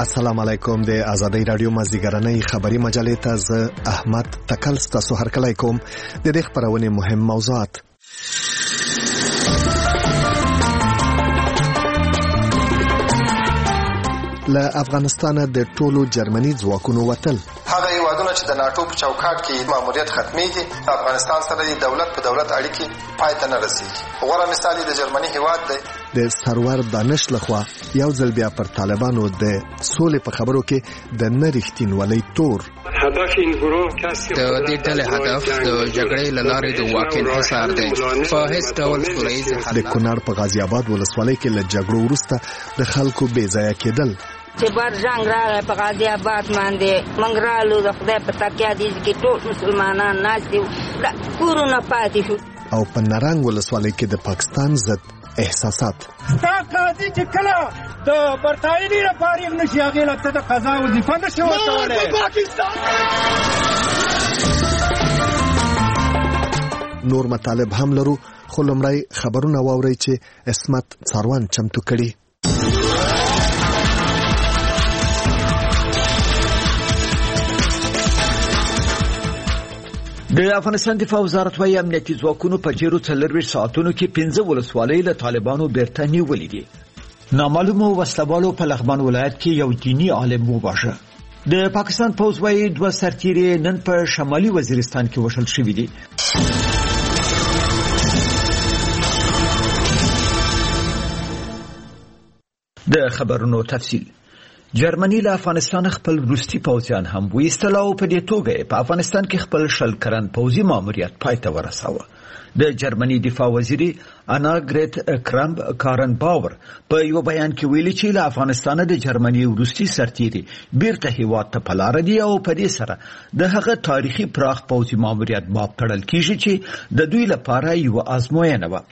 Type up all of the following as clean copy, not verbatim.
السلام علیکم د آزادۍ رادیو مازیګرنۍ خبری مجلې ته ز احمد تکل ستاسو هرکلی کوم. د دې خبرونه مهم موضوعات: له افغانستان د ټولو جرمني ځواکونو وتل. هغه هیوادونه چې د ناتو په چوکاټ کې ماموریت ختميږي، افغانستان سره د دولت په دولت اړیکې پای ته نه رسیږي. غوړه مثال د جرمني هیواد دی. د سرور دانش لخوا یو ځل بیا پر طالبانو د سولې په خبرو کې د نریښتینولۍ تور. هدف این گروه کسی د دې ډلې هدف د جګړې له لارې د واک انحصار دی. په هیڅ ډول سولهییز حل. د کونړ په غازی آباد ولسوالۍ کې له جګړو وروسته د خلکو بې ځایه کېدل. چې بار جنگ راغی په غازی آباد باندې موږ رالو، د خدای په تکیه دي چې ټول مسلمانان ناست دي، کورونه پاتې شو. او په نرنګ ولسوالۍ کې د پاکستان ضد احساسات. ستا قاضي چې کله د برتایني لپاره نشي هغې له ته د قضا وظیفه نشي ورکولی. نور مطالب هم لرو، خو لومړی خبرونه واورئ چې عصمت څاروان چمتو کړي. د افغانستان دفاع وزارت وايي امنیتي ځواکونو په تیرو 24 ساعتونو کې 15 ولسوالۍ له طالبانو بیرته نیولې دي. نامعلومو وسلوالو په لغمان ولایت کې یو دینی عالم وواژه. د پاکستان پوځ وايي 2 سرتیري نن په شمالي وزیرستان کې وشل شوي دي. د خبرونو تفصیل. جرمني له افغانستان خپل روسي پوځیان هم وایستل او په دې توګه په افغانستان کې خپل شل کلن پوځي ماموریت پای ته ورساوه. د جرمني دفاع وزیري اناګریت کرامب کارن باور په یو بیان کې ویلي چې له افغانستان د جرمني روسي سرتیري بیرته هیواد ته په لار دي او په دې سره د هغه تاریخي پراخ پوځي ماموریت باب تړل کیږي چې د دوی لپاره یو آزموینه و.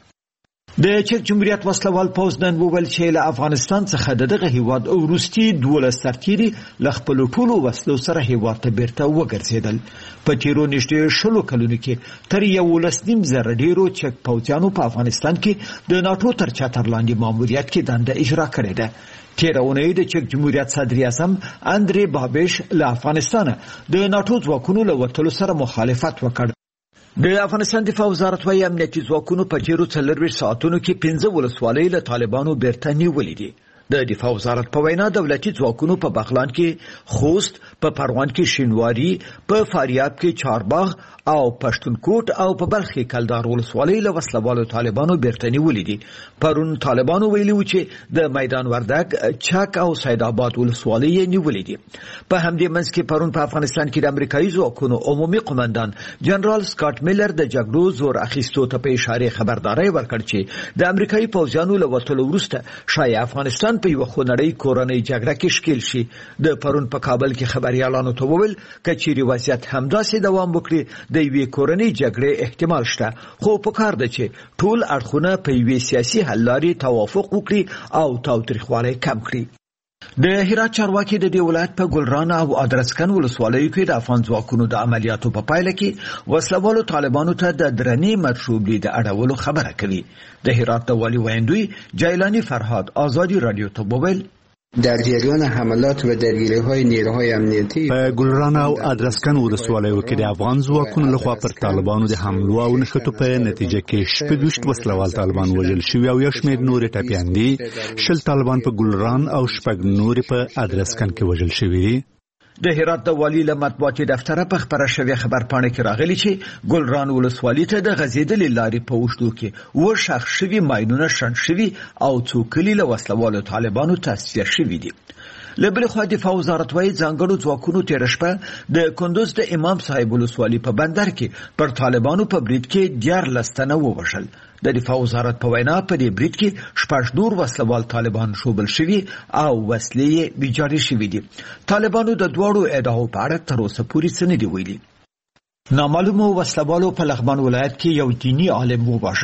د چک جمهوریت وسلوال پوځ نن وویل چې له افغانستان څخه دغه هیواد او روسي 12 سرتیري له خپل ټولو وسلو سره هیواد ته بیرته وګرځیدل. په تیرو نږدې 10 کلونو کې تر 11.5 ډیرو چک پوځیانو په افغانستان کې د ناتو تر چتر لاندې ماموریت کې دنده اجرا کړې ده. تیر اونۍ د چک جمهوریت صدر اعظم اندری بابیش له افغانستان د ناتو ځواکونو له وتلو سره مخالفت وکړ. د افغانستان دفاع وزارت وايي امنیتي ځواکونو په تیرو 24 ساعتونو کې 15 ولسوالۍ له طالبانو بیرته نیولې دي. د دفاع وزارت په وینا دولتي ځواکونو په بغلان کې خوست، په پروان کې شینواری، په فاریاب کې چارباغ او پښتونکوټ او په بلخ کې کلدار ولسوالۍ له وسلوالو طالبانو بیرته نیولې دي. پرون طالبانو ویلي و چې د میدان وردګ، چک او سید آباد ولسوالۍ نیولې دي. په همدې منځ کې پرون په افغانستان کې د امریکایي ځواکونو عمومي قومندان جنرال سکاټ میلر د جګړو زور اخیستو ته په اشاره خبرداري ورکړ چې د امریکایي پوځیانو له وتلو وروسته شاید افغانستان په یو خونړۍ کورنۍ جګړه کې ښکیل شي. د پرون په کابل کې خبريالانو ته وویل کچېرې وضعیت همداسې دوام وکړي د یوې کورنۍ جګړې احتمال شته، خو پکار ده چې ټول اړخونه په یوې سیاسي حل لارې توافق وکړي او تاوتریخوالی کم کړي. د هرات چارواکي د دې ولایت په ګلران او ادرسکن ولسوالیو کې د افغان ځواکونو د عملیاتو په پایله کې وسلوالو طالبانو ته د درنې مشروبلي د اړولو خبره کوي. د هرات د والي ویندوی جیلانی فرهاد آزادی رادیو ته وویل در جریان حملات و درگیری‌های نیروهای امنیتی په ګلران او ادرسکن ولسوالیو کې د افغان ځواکونو لخوا پر طالبانو د حملو او نښتو په نتیجه کې 26 وسلوال طالبان وژل شوي او یو شمېر نور ټپیان دي. 10 طالبان په ګلران او 6 نور په ادرسکن کې وژل شوي دي. د هرات د والی له مطبوعاتي دفتره په خبره شوی خبرپاڼه کې راغلی چې ګلران ولسوالۍ ته د غزیدلې لارې په اوږدو کې وشخ شوي ماینونه شنډ شوي او څو کلي له وسلوالو طالبانو تصفیه شوي دي. له بلې خوا دفاع وزارت وايي ځانګړو ځواکونو تېره شپه د کندوز د امام صاحب ولسوالۍ په بندر کې پر طالبانو په برید کې 14 تنه ووژل. د دفاع وزارت په وینا په دې برید کې 14 نور وسلوال طالبان شوبل شوي او وسلې یې ویجاړې شوي دي. طالبانو د دواړو ادعاو په اړه تر اوسه پورې څه نه دي ویلي. نامعلومو وسلوالو په لغمان ولایت کې یو دینی عالم وواژه.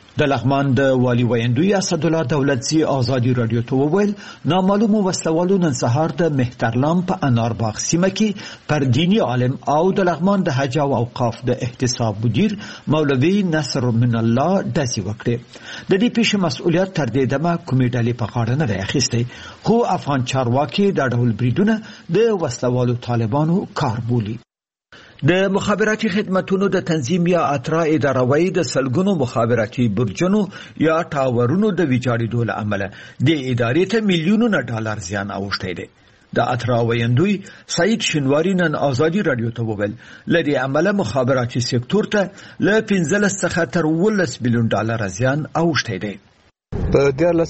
د لغمان د والی ویندوی اسدالله دولتزی آزادی رادیو ته وویل نامعلوم وسلوالو نن سهار د مهترلام په انارباغ سیمه کې پر دینی عالم او د لغمان د حج او اوقاف د احتساب مدیر مولوی نصر من الله داسې وکړي. د دې پیښې مسؤلیت تر دې دمه کومې ډلې په غاړه نه دی اخیستی، خو افغان چارواکي دا ډول بریدونه د وسلوالو طالبانو کار بولي. د مخابراتي خدمتونو د تنظیم یا اترا اداروي د سلګونو مخابراتي برجونو یا ټاورونو د ویجاړېدو له امله د ادارې ته میلیونونه ډالر زیان اوښتی دی. د اترا ویندوی سعید شینواری نن آزادی رادیو ته وویل له دې امله مخابراتي سکتور ته له 15 څخه تر 18 میلیون ډالر زیان اوښتی دی. په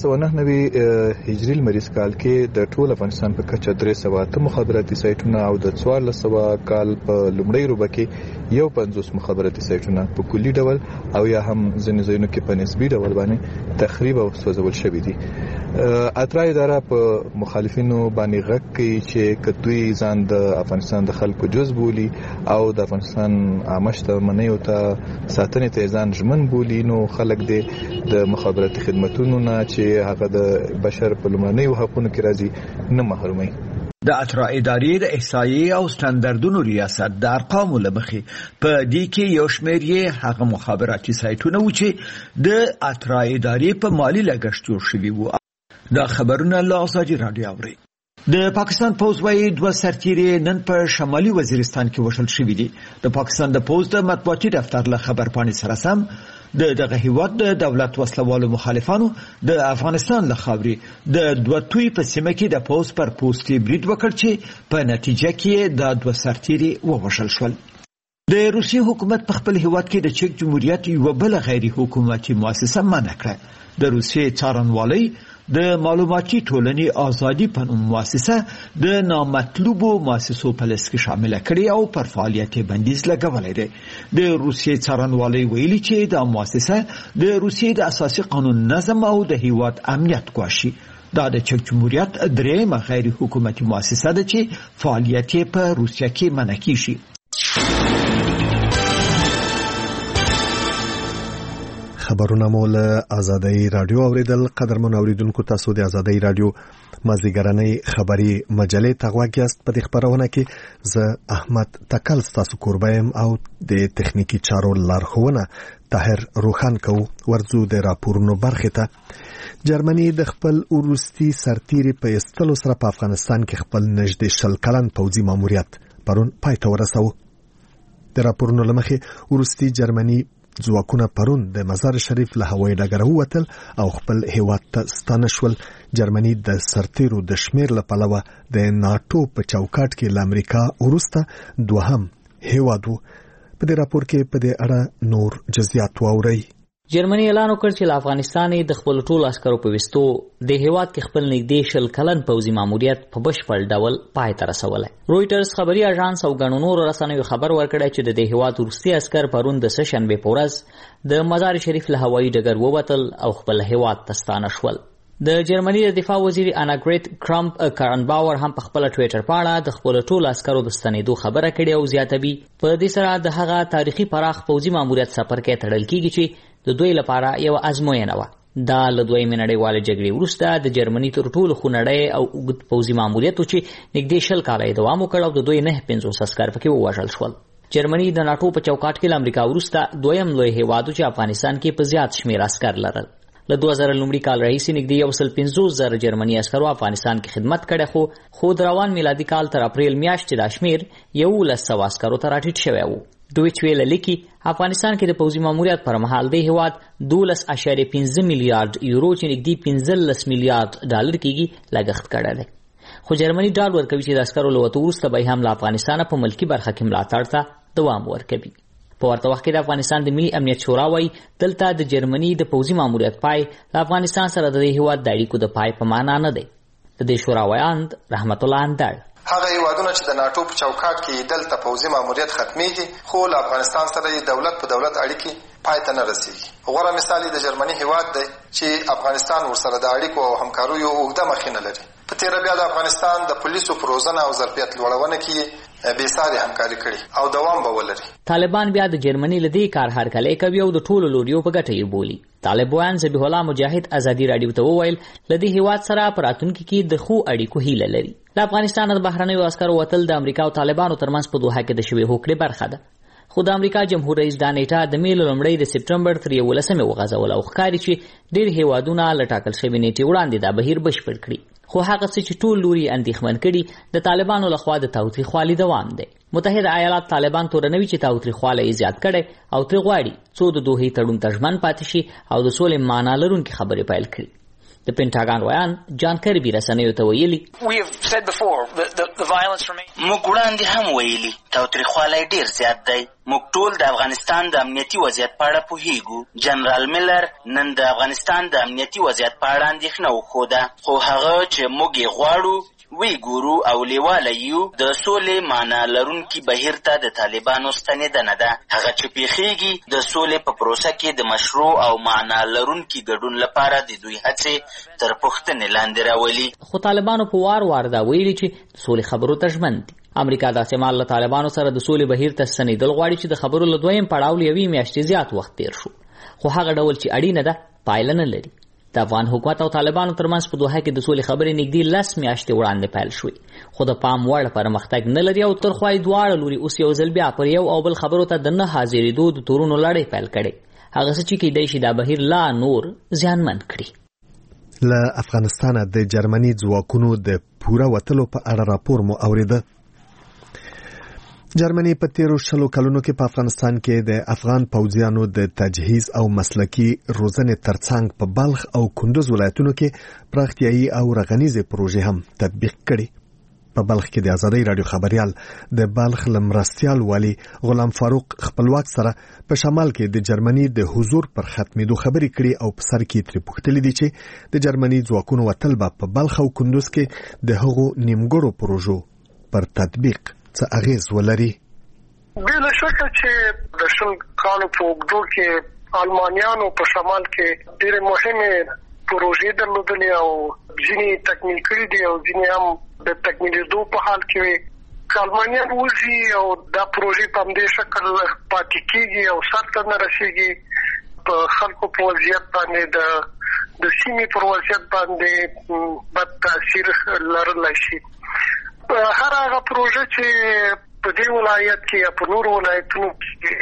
1999 هجری لمریز کال کې د ټول افغانستان په کچه 308 مخابراتي سایټونه او د 1400 کال په لومړۍ روبه کې 50 مخابراتي سایټونه په کلي ډول او یا هم ځینې ځایونو کې په نسبي ډول باندې تخریب او سوځول شوي دي. اترا اداره په مخالفینو باندې غږ کوي چې کدوی ځان د افغانستان د خلکو جز بولی او د افغانستان عامه شتمنیو ته ساتنې ته ځان ژمن بولی، نو خلک د مخابراتي خدمتونو نه چې هغه د بشر په لومړنیو حقوقو کې راځي نه محرومي. د اترا ادارې د احصایې او ستاندردونو ریاست د ارقامو له مخې په دې کې یو شمېر یې هغه مخابراتي سایټونه و چې د اترا ادارې په مالي لګښت جوړ شوي وو. دا خبرونه له آزادی رادیو اوري. د پاکستان پوز وايي 2 سرتیري نن په شمالي وزیرستان کې وشل شوي دي. د پاکستان د پوز د مطبوعاتي دفتر له خبرپاڼې سره سم دغه هیواد د دولت وسلوالو مخالفانو د افغانستان له خاورې د 2 توي په سیمه کې د پوز پر پوستي برید وکړ چې په نتیجه کې د 2 سرتیري ووژل شول. د روسیې حکومت په خپل هیواد کې د چک جمهوریت یو بل غیر حکومتي مؤسسه منع کړه. د روسیې څارنوالۍ د معلوماتي ټولنې آزادي په نوم مؤسسه د نامطلوبو مؤسسو په لست کې شامل کړي او پر فعالیت بندیز لګولې ده. د روسیې څارنوالۍ ویلي چې دا مؤسسه د روسیې د اساسي قانون نظم او د هیواد امنیت ګواښي. دا د چک جمهوریت درېیمه غیر حکومتي مؤسسه ده چې فعالیت په روسیه کې منع کیږي. خبرونه مو له آزادۍ رادیو اوریدل. قدرمن اوریدونکو، تاسو د آزادۍ رادیو مازیګرنۍ خبري مجلې ته غوږ یاست. په دې خبرونه کې زه احمد تکل تاسو کوربایم او د تخنیکی چارو لارښوونه طاهر روخان کو. ورځو د راپورونو برخه ته. جرمني د خپل وروستي سرتیري په استلو سره په افغانستان کې خپل نږدې 10 کلن پوځي ماموریت پرون پای ته ورساوه. د راپورونو لمخې وروستي جرمني ځواکونه پرون د مزار شریف له هوایي ډګره ووتل او خپل هیواد ته ستانه شول. جرمني د سرتیرو د شمیر له پلوه د ناتو په چوکاټ کې له امریکا وروسته دوهم هیواد وو. په دې راپور کې په دې اړه نور جزئیات واورئ. جرمني اعلان وکړ چې افغانستان د خپل ټولو عسکرو په وستو د هیواد کې خپل نږدې 10 کلن پوځي ماموریت په بشپړ ډول پای ته رسولی. رويټرز خبري اژانس او غنو نور رسنیو خبر ورکړی چې د هیواد وروستي عسكر پرون د سشنبه په ورځ د مزار شریف له هوایي ډګر ووتل او خپل هیواد ته ستانه شول. د جرمني د دفاع وزیر اناګریت کرامپ کارنباور هم په خپل ټوئیټر پاڼه د خپل ټولو عسکرو د ستنېدو خبره کړې او زیاتوي په دې سره د هغه تاریخي پراخ پوځي ماموریت سفر کې تړل کیږي چې د دوی لپاره یو ازموینه و. دا له دویمې نړیوالې جګړې وروسته د جرمني تر ټولو خونړی او اوږد پوځي ماموریت چې نږدې 10 کاله یې دوام وکړ او د دوی 950 عسکر پکې ووژل شول. جرمني د ناتو په چوکاټ کې له امریکا وروسته دویم لوی هیواد چې افغانستان کې په زیات شمیر عسکر لرل. له 2000 لومړي کال راهیسې نږدې 150,000 جرمني عسکرو افغانستان کې خدمت کړی، خو د روان میلادي کال تر اپریل میاشتې دا شمیر 1100 عسکرو ته راټیټ شوی و. دویچ ویل لیکي افغانستان کې د پوځي ماموریت پر مهال د هیواد 12.5 میلیارډ یورو چې نږدې 15 میلیارډ ډالر کېږي لګښت کړی دی. خو جرمني ډاډ ورکوي چې د عسکرو له وتو وروسته به هم له افغانستانه په ملکي برخه کې ملاتړ ته دوام ورکوي. په ورته وخت کې د افغانستان د ملي امنیت شورا وايي دلته د جرمني د پوځي ماموریت پای له افغانستان سره د هیواد د اړیکو د پای په معنا نه دی. د دې شورا وایاند رحمت الله اندړ هغه هیوادونه چې د ناتو په چوکاټ کې دلته پوځي ماموریت ختميږي خو له افغانستان سره دولت په دولت اړیکې پای ته نه رسیږي. غوړه مثال د جرمني هیواد دی چې افغانستان ورسره د اړیکو او همکاریو اوږده مخینه لري. په تیر بیا د افغانستان د پولیسو پروژنه او ظرفیت لوړونه کې بې ساري همکاري کړي او دوام به ولري. طالبان بیا د جرمني لدی کار هرکلی کوي او د ټولو لوریو په ګټه یې بولي. طالبان ذبیح الله مجاهد ازادي رادیو ته وویل لدی هیواد سره په راتلونکي کې د خو اړیکو هیله لري. د افغانستان د بهرنیو عسکرو وتل د امریکا او طالبانو ترمنځ په دوحه کې د شوې هوکړې برخه ده. خو د امریکا جمهور رئیس دا نیټه د میل لومړی د سپټمبر تر 11 وغځول او ښکاري چې ډېر هیوادونه له ټاکل شوې نیټې وړاندې دا بهیر بشپړ کړي. خو هغه څه چې ټول لوري اندېښمن کړي د طالبانو لخوا د تاوتریخوالي دوام دی. متحده ایالات طالبان تورنوي چې تاوتریخوالی یې زیات کړی او ترې غواړي څو د دوحې تړون ته ژمن پاتې شي او د سولې معنا لرونکي خبرې پیل کړي. د پینټاګان ویان جان کربي رسنیو ته ویلي موږ وړاندې هم ویلي تاوتریخوالی ډیر زیات دی. موږ ټول د افغانستان د امنیتي وضعیت په اړه پوهیږو. جنرال میلر نن د افغانستان د امنیتي وضعیت په اړه اندېښنه وښوده، خو هغه چې موږ یې غواړو وی ګورو او لیواله یو د سولې معنا لرونکي بهیر ته د طالبانو ستنېدنه ده. هغه چې پیښیږي د سولې په پروسه کې د مشروع او معنا لرونکي ګډون لپاره د دوی هڅې تر پوښتنې لاندې راولي. خو طالبانو په وار دا ویلي چې د سولې خبرو ته ژمن دي. امریکا د احتمال له طالبانو سره د سولې بهیر ته ستنېدل غواړي چې د خبرو له دویم پړاو له 1 میاشتې زیات وخت تیر شو، خو هغه ډول چې اړینه ده پایله نه لري. د افغان حکومت او طالبانو ترمنځ په دوحه کې د سولې خبرې نږدې 10 میاشتې وړاندې پیل شوې، خو د پام وړ پرمختګ نه لري او تر خوای دواړه لوري اوس یو ځل بیا پر یو او بل خبرو ته د نه حاضرېدو د تورونو لړۍ پیل کړي. هغه څه چې کېدای شي دا بهیر لا نور زیانمن کړي. له افغانستانه د جرمني ځواکونو د پوره وتلو په اړه راپور مو اوریده. جرمني په تیرو 20 کلونو کې په افغانستان کې د افغان پوځیانو د تجهیز او مسلکي روزنې ترڅنګ په بلخ او کندوز ولایتونو کې پراختیايي او رغنیزه پروژې هم تطبیق کړي. په بلخ کې د ازادۍ رادیو خبريال د بلخ لمرستيال والی غلام فاروق خپلواک سره په شمال کې د جرمني د حضور پر ختمېدو خبرې کړي او په سر کې تر پوښتنې دي چې د جرمني ځواکونو وتل په بلخ او کندوز کې د هغو نیمګړو پروژو پر تطبیق څه اغیز ولري. بلا شکه چې د شل کالو په اوږدو کې المانیانو په شمال کې ډېرې مهمې پروژې درلودلې او ځینې تکمیل کړي دي او ځینې هم د تکمیلېدو په حال کې وي. که المانیان وځي او دا پروژې په همدې شکل پاتې کېږي او سر ته نه رسېږي، په خلکو په وضعیت باندې د سیمې پر وضعیت باندې بد تاثیر لرلی شي. هر هغه پروژه چې په دې ولایت کې یا په نورو ولایتونو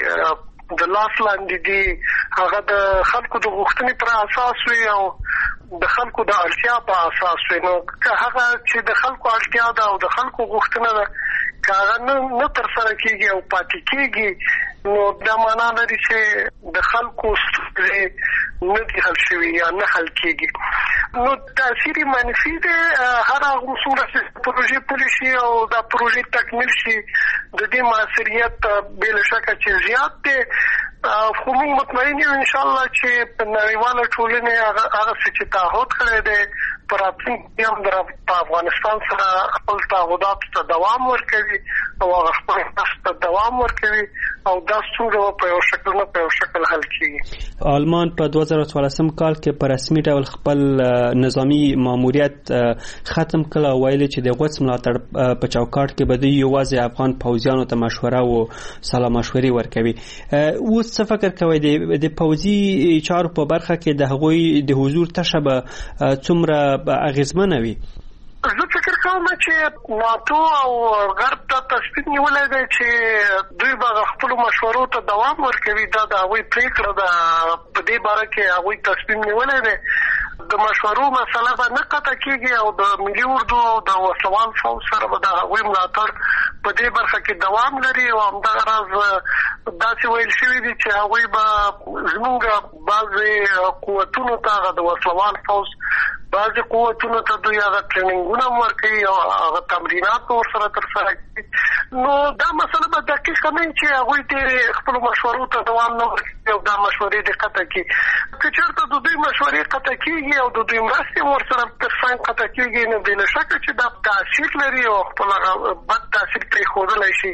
کې د لاس لاندې دي هغه د خلکو د غوښتنې پر اساس وي او د خلکو د اړتیا په اساس وي. نو که هغه چې د خلکو اړتیا ده او د خلکو غوښتنه ده که هغه نه تر سره کېږي او پاتې کېږي، نو دا معنا لري چې د خلکو ستونزې نه دي حل شوي یا نه حل کېږي. نو تاثیر منفي دی. هر هغه څومره چې پروژې پلي شي او دا پروژې تکمیل شي د دې موثریت بلا شکه چې زیات دی. خو موږ مطمئن یو انشاءالله چې په نړیواله ټولنې هغه څه چې تعهد کړی دی په راتلونکي هم په افغانستان سره خپل تعهداتو ته دوام ورکوي او هغه خپل مرستو ته دوام ورکوي او دا ستونزه په یو شکل نه په یو شکل حل کېږي. آلمان په 2014 کال کې په رسمي ډول خپل نظامی ماموریت ختم کړ او ویلي چې د غوڅ ملاتړ په چوکاټ کې به دوی یوازې افغان پوځیانو ته مشوره او سلا مشورې ورکوي. اوس څه فکر کوئ د پوځي چارو په برخه کې د هغوی د حضور تشه به څومره اغیزمنه وي؟ زه فکر کوم چې ناتو او غرب ته تصمیم نیولی دی چې دوی به خپلو مشورو ته دوام ورکوي. دا د هغوی پرېکړه ده. په دې باره کې هغوی تصمیم نیولی دی. د مشورو مسله به نه قطع کېږي او د ملي اردو او د وسوال فوج سره به د هغوی ملاتړ په دې برخه کې دوام لري او همدغه راز داسې ویل شوي دي چې هغوی به زموږ بعضې قوتونو ته د وسوال فوج بعضې قوتونو ته دوی هغه ټریننګونه ورکوي او هغه تمرینات ورسره ترسره کوي. نو دا مسله به دقیقه نه وي چې هغوی دې خپلو مشورو ته دوام نه ورکوي او دا مشورې دې قطع کړي. که چېرته د دوی مشورې قطع کېږي او د دوی مرستې ورسره ترڅنګ قطع کېږي، نو بې له شکه چې دا تاثیر لري او خپل هغه بد تاثیر پرېښودلی شي.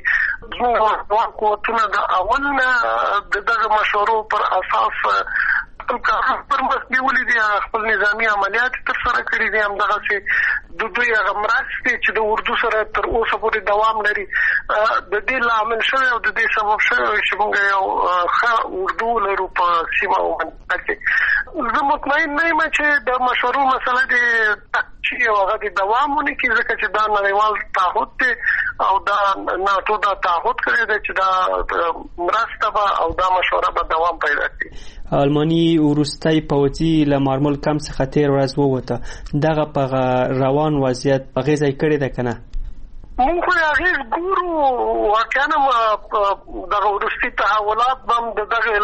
زموږ قوتونه د اول نه د دغه مشورو پر اساس خپل کارونه پر مخ بیولي دي، خپل نظامي عملیات ترسره کړي دي. همدغسې د دوی هغه مرستې چې د اردو سره تر اوسه پورې دوام لري د دې لامل شوی او د دې سبب شوی چې موږ یو ښه اردو لرو په سیمه او منطقه کې. زه مطمئن نه یم چې د مشورو مسله د چې هغه د دوام ونی کې ځکه چې دا نړیوال تعهد دی او دا ناتو دا تعهد کړی دی چې دا مرسته به او دا مشوره به دوام پیدا کړي. آلماني وروستی پوځي له مارمول کم څخه تیر ورځ ووته دغه په روان وضعیت اغیزه کړې ده کنه؟ موږ خو اغیز ګورو واقعا دغه وروستي تحولات هم دغه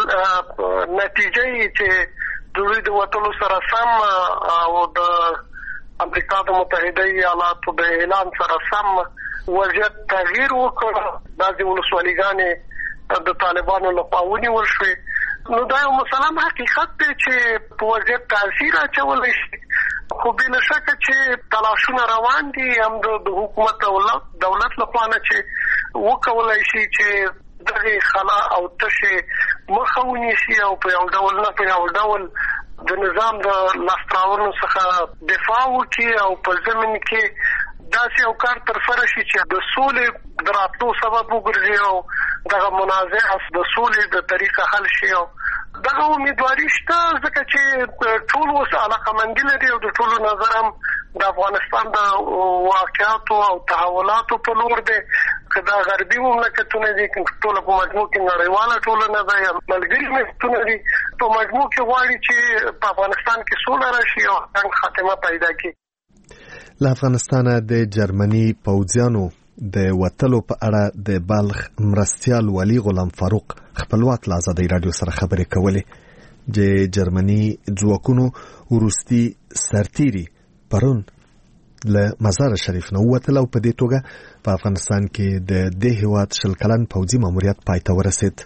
نتیجې چې دوی د وټلو سره سم او د امریکا د متحده ایالاتو د اعلان سره سم وضعیت تغییر وکړ. بعضې ولسوالیګانې د طالبانو لخوا ونیول شوې. نو دا یو مسلم حقیقت دی چې په وضعیت تاثیر اچولی شي، خو بې شکه چې تلاشونه روان دي هم د حکومت دولت لخوا نه چې وکولی شي چې دغه خلا او تشې مخه ونیسي او په یو ډول نه په یو ډول د نظام د لاسته څخه دفاع وکړي او په ضمن کې داسې یو کار ترسره شي چې د سولې د راتلو سبب وګرځي او دغه منازعه د سولې د طریقه حل شي. او دغه امیدواري شته ځکه چې ټول اوس علاقمندي لري او د ټولو نظر هم د افغانستان د واقعاتو او تحولاتو په لور دی. که دا غربي مملکتونه دي ټوله په مجموع کې نړیواله ټولنه ده یا ملګري ملتونه دي په مجموع کې غواړي چې په افغانستان کې سوله راشي او څنګه خاتمه پیدا کړي. له افغانستانه د جرمني پوځیانو د وتلو په اړه د بلخ مرستیال ولی غلام فاروق خپلواک له ازادۍ راډیو سره خبرې کولې چې جرمني ځواکونو وروستي سرتیري پرون له مزار شریف نه ووتل او په دې توګه په افغانستان کې د دې هیواد 20 کلن پوځي ماموریت پای ته ورسید.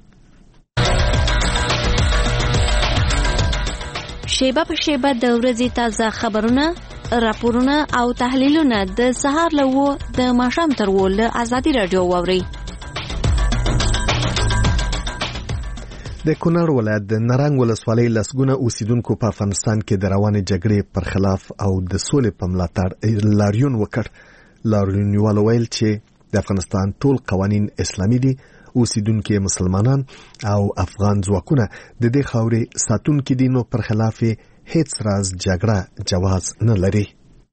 شیبه په شیبه د ورځې تازه خبرونه، راپورونه او تحلیلونه د سهار له د ماښام تر له ازادي راډیو واوري. د کونړ ولایت د نرنګ ولسوالۍ لسګونه اوسیدونکو په افغانستان کې د روانې جګړې پر خلاف او د سولې په ملاتړ لاریون وکړ. لاریونوالو ویل چې د افغانستان ټول قوانین اسلامي دي، اوسیدونکو مسلمانان او افغان ځواکونه د دې خاورې ساتونکي دي، نو پر خلاف هیڅ راز جګړه جواز نه لري.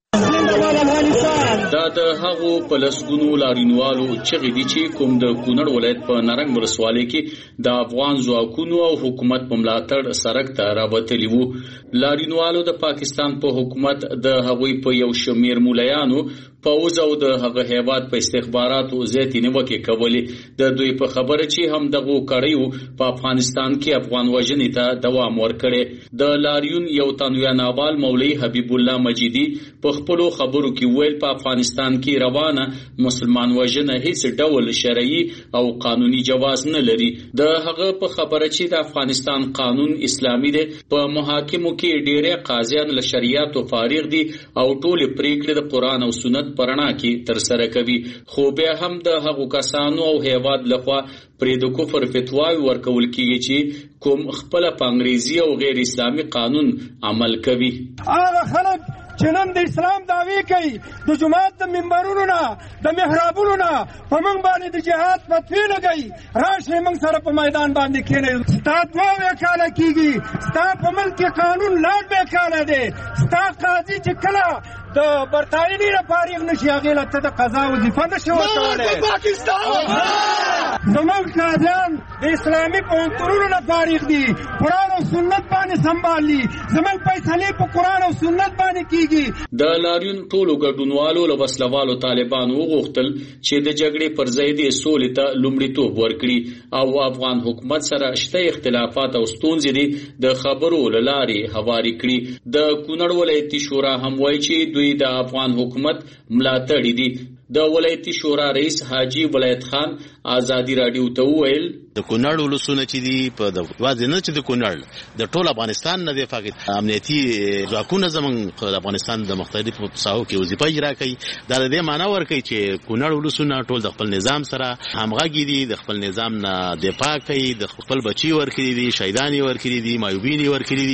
دا د هغو په لسګونو لاریونوالو چغې دي چې کوم د کونړ ولایت په نرنګ ولسوالۍ کې د افغان ځواکونو او حکومت په ملاتړ سړک ته راوتلي وو. لاریونوالو د پاکستان په حکومت د هغوی په یو شمیر مولیانو پوځ او د هغه هیواد په استخباراتو زیاتې نیوکې کولې. د دوی په خبره چې هم دغه کړیو په افغانستان کې افغان وژنې ته دوام ورکړي. د لاریون یو تنویا نابال مولوی حبیب الله مجیدی په خپل خبرو کې ویل په افغانستان کې روانه مسلمان وژنه هیڅ ډول شرعي او قانوني جواز نه لري. د هغه په خبره چې د افغانستان قانون اسلامي دی، په محاکمو کې ډېر قاضیان له شریعت فارغ دي او ټول پریکړې د قران او سنت پرنا کې تر سره کوي. خو بیا هم د هغو کسانو او هیواد لخوا پرې د کفر فتواوی ورکول کیږي چې کوم خپل په انګریزي او غیر اسلامي قانون عمل کوي. هغه خلک چې نن د اسلام دعوی کوي، د جماعت د منبرونو نه د محرابونو نه په موږ باندې د جهاد فتوی لګوي، راشئ موږ سره په میدان باندې کښېنئ. ستا 2 کاله کېږي، ستا په ملک کې قانون لا 2 کاله دی، ستا قاضي چې کله د برتانیې نه فارغ نشي هغې له ته د قضا وظیفه نشي ورکولی. زموږ قاضیان د اسلامي پوهنتونونو نه فارغ دي، قرآن او سنت باندې سنبالي، زموږ فیصلې په قرآن او سنت باندې کیږي. د لاریون ټولو ګډونوالو له وسلوالو طالبانو وغوښتل چې د جګړې پر ځای د سولې ته لومړیتوب ورکړي او افغان حکومت سره شته اختلافات او ستونزې دي د خبرو له لارې هواري کړي. د کونړ ولایتي شورا هم وایي چې دوی د افغان حکومت ملاتړي دي. د ولایتي شورا رئیس حاجی ولایت خان ازادي راډیو ته وویل د کونړ ولسونه چې دی په د واځي نه چې د کونړ د ټول افغانستان نه دی، فقط امنیتي ځواکونه زمونږ د افغانستان د مختلفو ساحو کې وظیفه اجرا کوي. دا د دې معنی ورکوي چې کونړ ولسونه ټول د خپل نظام سره همغږي دي، د خپل نظام نه دفاع کوي، د خپل بچي ورکړي دي، شهیدان ورکړي دي، معیوبین ورکړي دي.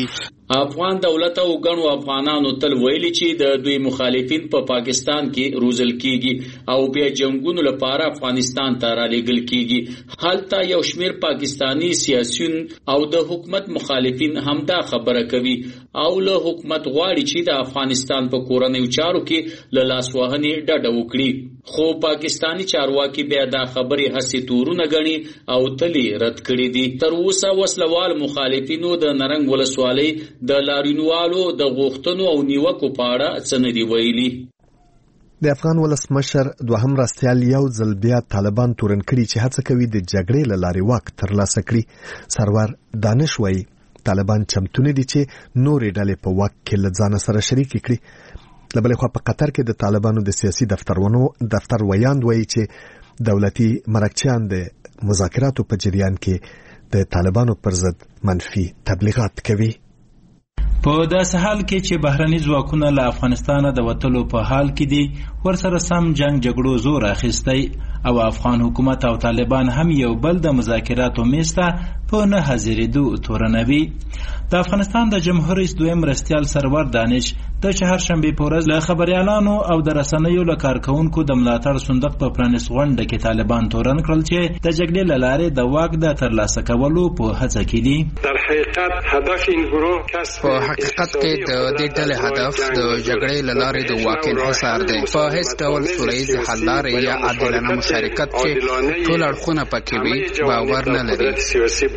افغان دولت او غنو افغانانو تل ویلي چې د دوی مخالفین په پاکستان کې روزل کیږي او بیا جنگونو لپاره افغانستان ته رالېږل کیږي. حالته یو شمیر پاکستانی سیاسيون او د حکومت مخالفین همدا خبره کوي او له حکومت غواړي چې د افغانستان په کورنیو چارو کې له لاسوهنې ډډه وکړي. خو پاکستانی چارواکي بیا دا خبرې هسې تورونه غني او تلی رد کړي دي. تر اوسه وسلوال مخالفینو د نرنګ ولسوالۍ د لارینوالو د غوښتنو او نیوکو په اړه څه نه دی ویلي. د افغان ولسمشر دوهم راستیال یو ځل بیا طالبان تورن کړي چې هڅه کوي د جګړې له لارې واک ترلاسه کړي. سرور دانش وایي طالبان چمتونه دي چې نورې ډلې په واک کې له ځان سره شریک کړي. له بلې خوا په قطر کې د طالبانو د سیاسي دفتر ویاند وایي چې دولتي مرکچیان د مذاکراتو په جریان کې د طالبانو پر ضد منفي تبلیغات کوي. په داسې حال کې چې بهرني ځواکونه له افغانستانه د وتلو په حال کې دي، ورسره سم جنگ جګړو زور اخیستی او افغان حکومت او طالبان هم یو بل د مذاکراتو میز ته په نه حاضرېدو تورنوي. د افغانستان د جمهور رئیس دویم مرستیال سرور دانش د چهارشنبې په ورځ له خبریالانو او د رسنیو له کارکونکو د ملاتړ صندوق په پرانیست غونډه کې طالبان تورن کړل چې د جګړې له لارې د واک د ترلاسه کولو په هڅه کې دي. در حقیقت هدف این گروه په حقیقت کې د دې ډلې هدف د جګړې له لارې د واک انحصار دی. په هیڅ ډول سولهییز حل لارې یا عادلانه مشارکت چې ټول اړخونه پکې وي باور نه لري.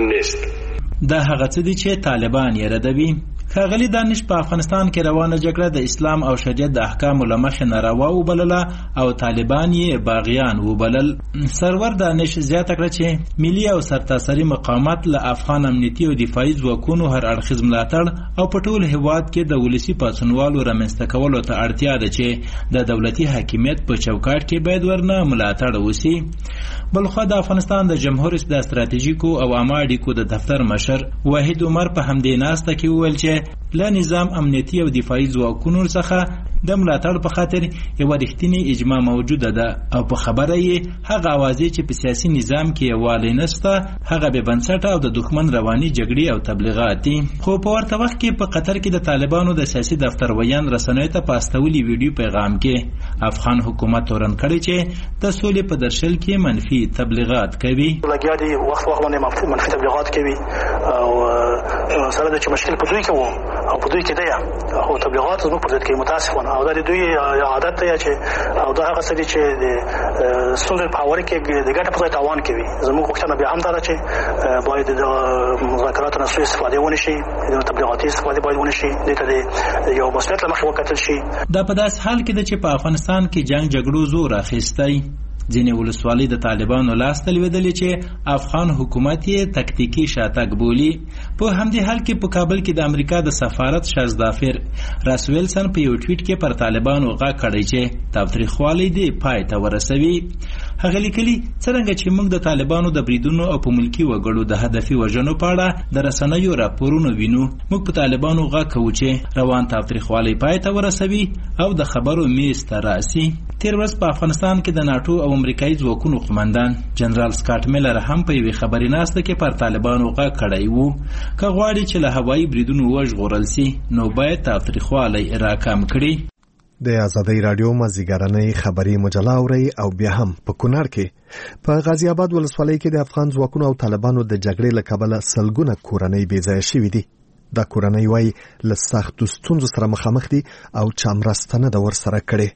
دا هغه څه دي چې طالبان یې ردوي. ښاغلي دانش په افغانستان کې روانه جګړه د اسلام او شریعت د احکامو له مخې ناروا وبلله او طالبان یې باغیان وبلل. سرور دانش زیاته کړه چې ملي او سرتاسري مقامات له افغان امنیتي او دفاعي ځواکونو هر اړخیز ملاتړ او په ټول هېواد کې د ولسي پاڅونوالو رامنځته کولو ته اړتیا ده چې د دولتي حاکمیت په چوکاټ کې باید ورنه ملاتړ وسی. بلخوا د افغانستان د جمهور رئیس د ستراتیژیکو او عامه اړیکو د دفتر مشر وحید عمر په همدې ناسته کې وویل چې له نظام امنیتي او دفاعي ځواکونو څخه د ملاتړ په خاطر یو رښتینی اجماع موجوده ده او په خبره یې هغه اوازې چې په سیاسي نظام کې یووالی نشته هغه بې بنسټه او د دښمن رواني جګړې او تبلیغات دي. خو په ورته وخت کې په قطر کې د طالبانو د سیاسي دفتر ویان رسنیو ته په استولي ویډیو پیغام کې افغان حکومت تورن کړی چې د سولې په درشل کې منفي تبلیغات کوي. لګیا دي وخت باندې منفي تبلیغات کوي او سره د مشکل په دوی کې وو او په دوی کې دی او تبلیغات زموږ پر ضد کې متاسفانه او دا دوی عادت دی چې او دا هغه څه دي چې د ستونزې په حواله کې د ګټې په ځای تاوان کوي. زموږ غوښتنه بیا هم دا ده چې باید د مذاکراتو نه سوء استفاده ونه شي، د تبلیغاتي استفاده باید ونه شي، دې ته یو مثبت له مخې وکتل شي. دا په داسې حال کې ده چې په افغانستان کې جنگ جګړو زور اخیستی. ځینې ولسوالۍ د طالبانو لاس ته لوېدلې چې افغان حکومت یې تکتیکي شاتګ بولي. په همدې حال کې په کابل کې د امریکا د سفارت شازدافر راس ویلسن په یو ټویټ کې پر طالبانو غږ کړی چې تاوتریخوالی دې پای ته ورسوي. هغه لیکلي څرنګه چې موږ د طالبانو د بریدونو او په ملکي وګړو د هدفي وژنو په اړه د رسنیو راپورونه وینو، موږ په طالبانو غږ کوو چې روان تاوتریخوالی پای ته ورسوي او د خبرو میز ته راسي. تیر ورځ په افغانستان کې د ناټو او امریکایي ځواکونو قومندان جنرال سکاټ میلر هم په یوې خبري ناسته کې پر طالبانو غږ کړی وو که غواړي چې له هوایي بریدونو وژغورل سي نو باید تاوتریخوالی راکم کړي. د آزادۍ راډیو مازیګرنۍ خبري مجله اوري او بیا هم په کونړ کې په غازی آباد ولسوالۍ کې د افغان ځواکونو او طالبانو د جګړې له کبله سلګونه کورنۍ بې ځایه شوي دي. دا کورنۍ وايي له سختو ستونزو سره مخامخ دي او چا مرسته نه ده ورسره کړې.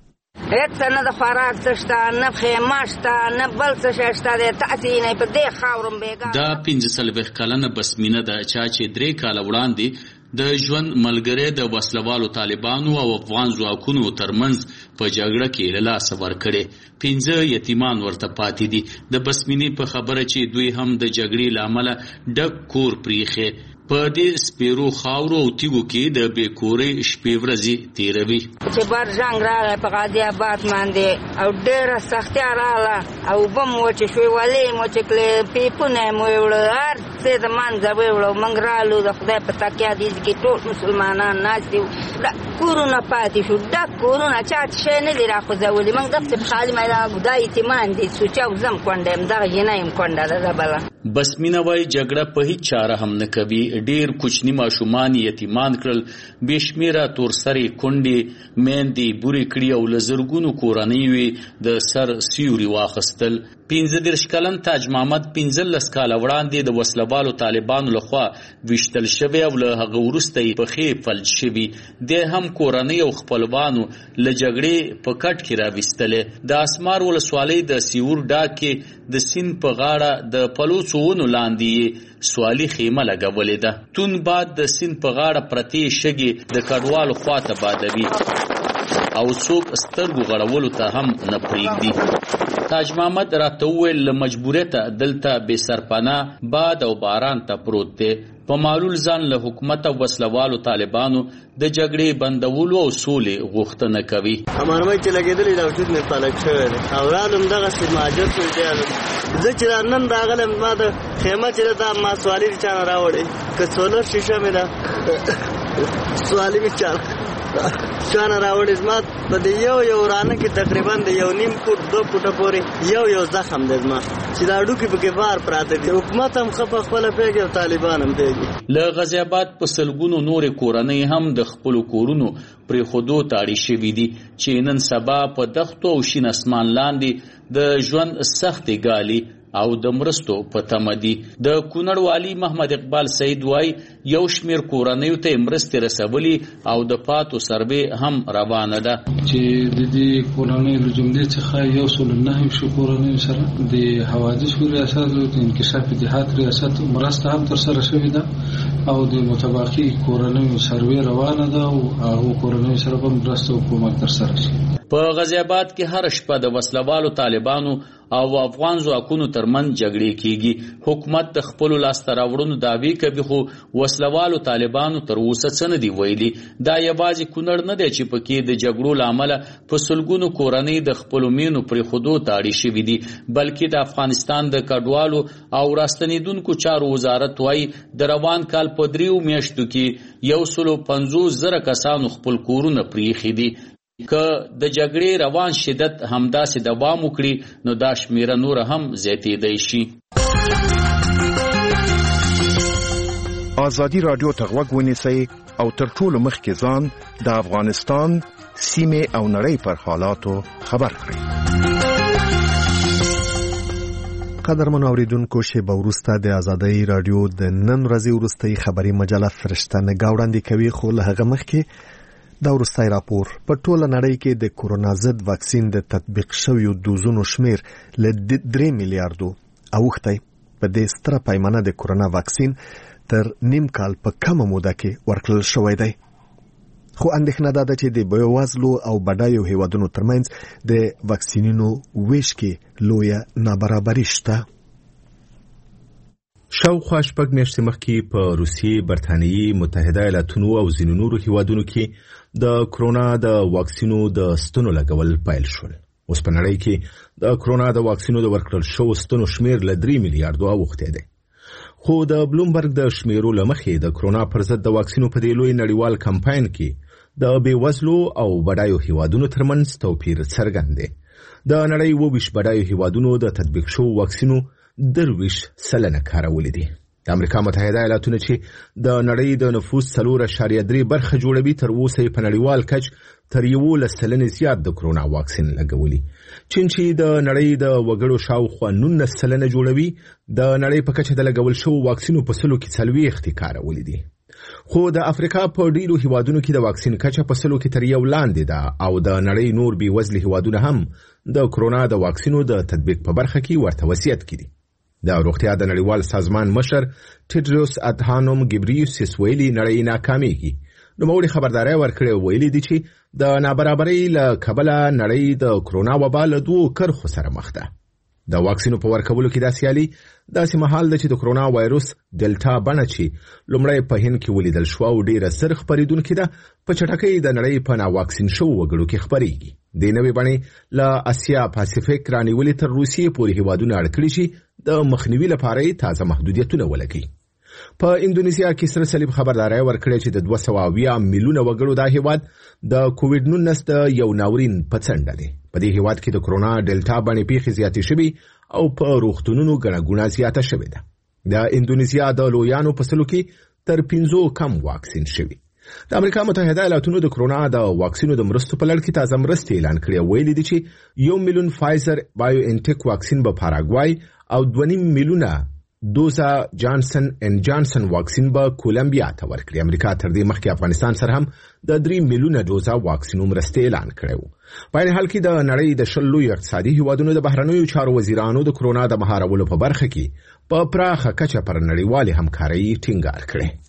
هیڅ نه د خوراک څه شته، نه خیمه شته، نه بل څه شی شته دی. تاسې نه په دې خاورم بیګا دا 15 کلنه بسمینه ده چې 3 کاله وړاندې د ژوند ملګری د وسلوالو طالبانو او افغان ځواکونو ترمنځ په جګړه کې له لاسه ورکړې. 15 یتیمان ورته پاتې دي. د بسمینې په خبره چې دوی هم د جګړې له امله ډک کور پریښې په دې سپیرو خاورو او تیګو کې د بېکورۍ شپې ورځې تېروي. چې بر جنګ راغی په غازي آباد باندې او ډېره سختیا راغله او اوبه مو وچې شوې، ولې مو چې کړې، پیپونه یې مو یوړه، هر څه د منځه ویوړه. موږ رالو د خدای په تکیه دې کې ټول مسلمانان ناست دي کورونه پاتې شو ډک کورونه چاته شی نه دي راخوځولي موږ دغسې په خالي میدان دا یتیمان دي سوچه او زم کونډه یم دغه جینه یم کونډه ده بله بس مینه وایي جګړه په هیڅ چاره هم نه کوي. ډیر کوچني ماشومان یتیمان کړل، بې شمېره تورسرې کونډې میندې بورې کړي او له زرګونو کورنۍ وې د سر سیوري واخیستل. 15 کلن تاج محمد 15 کاله وړاندې د وسلوالو طالبانو لخوا ویشتل شوی او له هغه وروسته یې پښې فلج شوي. دی هم کورنۍ او خپلوانو له جګړې په کټ کې راویستلې. د اسمار ولسوالۍ د سیور ډاګ کې د سیند په غاړه د پلوڅو ونو لاندې سوالي خیمه لګولې ده. تون باد د سیند په غاړه پرتې شګې د کډوالو خواته بادوي او څوک سترګو غړولو ته هم نه پرېږدي. تاج محمد راته وویل له مجبوریته دلته بې سرپناه باد او باران ته پروت دی. په معلول ځان له حکومت او وسلوالو طالبانو د جګړې بندولو او سولې غوښتنه کوي. امرمۍ چې لګېدلې دا وجود مې پالک شوی دی او رالم دغسې مهاجر شوی دی. زه چې نن راغلم ما د خیمه چې دا ما سوالي د چا نه راوړې که سولر شیشه مې ده سوالي مې چانه راوړې زما په د یو ورانه کې تقریبا د 1.5 فوټ 2 فوټه پورې یو زخم دی زما چې دا ډوکې پکې بار پراته دي. حکومت هم ښه په خپله پوهېږي او طالبان هم پوهېږي. له غازي آباد په سلګونو نورې کورنۍ هم د خپلو کورونو پرېښودو ته اړې شوي دي چې نن سبا په دښتو او شین اسمان لاندې د ژوند سختې ګالي او د مرستو په تمه دي. د کونړ والي محمد اقبال سعید وایي یو شمېر کورنیو ته مرستې رسولي او د پاتو سروې هم روانه ده. چې د دې کورنیو له جملې څخه 109 کورنیو سره د حوادثو ریاست او د انکشاف جهاد ریاست مرسته هم ترسره شوې ده او د متباقي کورنیو سروې روانه ده او هغو کورنیو سره به مرسته او کومک ترسره شي. په غازي آباد کې هر شپه د وسلوالو طالبانو او افغان ځواکونو ترمنځ جګړې کیږي. حکومت د خپلو لاسته راوړنو دعوې کوي خو وسلوالو طالبانو تر اوسه څه نه دي ویلي. دا یوازې کونړ نه دی چې پکې د جګړو له امله په سلګونو کورنۍ د خپلو مینو پرېښودو ته اړې شوي دي بلکې د افغانستان د کډوالو او راستنېدونکو چارو وزارت وایي د روان کال په 3 میاشتو کې 150,000 کسانو خپل کورونه پرېښي دي. که د جګړې روان شدت همداسې دوام وکړي نو دا شمیره نور هم زیاتېدای شي. ازادي رادیو ته غوږ ونیسئ او تر ټولو مخکې ځان د افغانستان سیمې او نړۍ پر حالاتو خبر کړئ. قدرمن اوریدونکو شیبه وروسته د ازادي رادیو د نن ورځې وروستۍ خبري مجله فرشته نګا وړاندې کوي خو له هغه مخکې دا وروستی راپور په ټوله نړۍ کې د کورونا ضد واکسین د تطبیق شویو دوزونو شمیر له 3 میلیارډو اوښتی. په دې ستره پیمانه د کورونا واکسین تر نیم کال په کمه موده کې ورکړل شوی دی. خو اندېښنه ده چې د بېوزلو او بډایو هیوادونو ترمنځ د واکسینونو ویش کې لویه نابرابري شته. شاوخوا شپږ میاشتې مخکې په روسیې، برتانیې، متحده ایالاتونو او ځینو نورو هیوادونو کې د کرونا د واکسینو د ستنو لګول پیل شول. اوس په نړۍ کې د کرونا د واکسینو د ورکړل شوو ستنو شمیر له 3 میلیارډو اوښتی دی. خو د بلومبرګ د شمیرو له مخې د کرونا پر ضد د واکسینو په دې لوی نړیوال کمپاین کې د بېوزلو او بډایو هیوادونو ترمنځ توپیر څرګند دی. د نړۍ 22 بډایو هیوادونو د تطبیق شوو واکسینو 23% کارولې دي. د امریکا متحده ایالاتونو چې د نړۍ د نفوس 4.3 برخه جوړوي تر اوسه په نړیوال کچ تر 11% زیات د کرونا واکسین لګولي. چین چې د نړۍ د وګړو شاوخوا 19% جوړوي د نړۍ په کچه د لګول شوو واکسینو په سلو کې 40 کارولې دي. خو د افریقا په ډیرو هیوادونو کې د واکسین کچه په سلو کې تر یو لاندې ده او د نړۍ نور بېوزلي هیوادونه هم د کرونا د واکسینو د تطبیق په برخه کې ورته وصیت کړي. د روغتیا د نړیوال سازمان مشر ټیډروس ادهانوم ګبریوسس ویلي نړۍ ناکامېږي. نوموړي خبرداري ورکړې ویلي دي چې د نابرابرۍ له کبله نړۍ د کرونا وبا له 2 کرښو سره مخ ده. د واکسینو په ورکولو کې دا سیالي داسې مهال ده چې د کرونا وایروس ډیلټا بڼه چې لومړی په هند کې ولیدل شو او ډیره سر خپرېدونکې ده په چټکۍ د نړۍ په ناواکسین شوو وګړو کې خپرېږي. د نوې بڼې له اسیا پاسفیک رانیولې تر روسیې پورې هیوادونه اړ کړي چې د مخنیوي لپاره تازه محدودیتونه ولګي. په اندونیزیا کې سره صلیب خبرداري ورکړې چې د 220 میلیونه وګړو د هیواد د کووډ 19 د یو ناورین په څنډه دی. په دې هیواد کې د کرونا ډیلټا باندې پیښې زیاتې شوې او په روغتونونو ګڼه زیاته شوې ده. د اندونیزیا د لویانو په سلو کې تر 50 کم واکسین شوي. د امریکا متحده ایالاتونو د کرونا د واکسینو د مرستو په لړ کې تازه مرستې اعلان کړې. ویلي دي چې 1 میلیون فایزر بایو انټیک واکسین په پاراګوای او 2.5 میلیونه دوزه جانسن اند جانسن واکسین به کولمبیا ته ورکړي. امریکا تر دې مخکې افغانستان سره هم د 3 میلیونه دوزه واکسینو مرستې اعلان کړې. په این حال کې د نړۍ د 10 لوی اقتصادي هیوادونو د بهرنیو چارو وزیرانو د کرونا د مهارولو په برخه کې په پراخه کچه پر نړیوالې همکارۍ ټینګار کړی.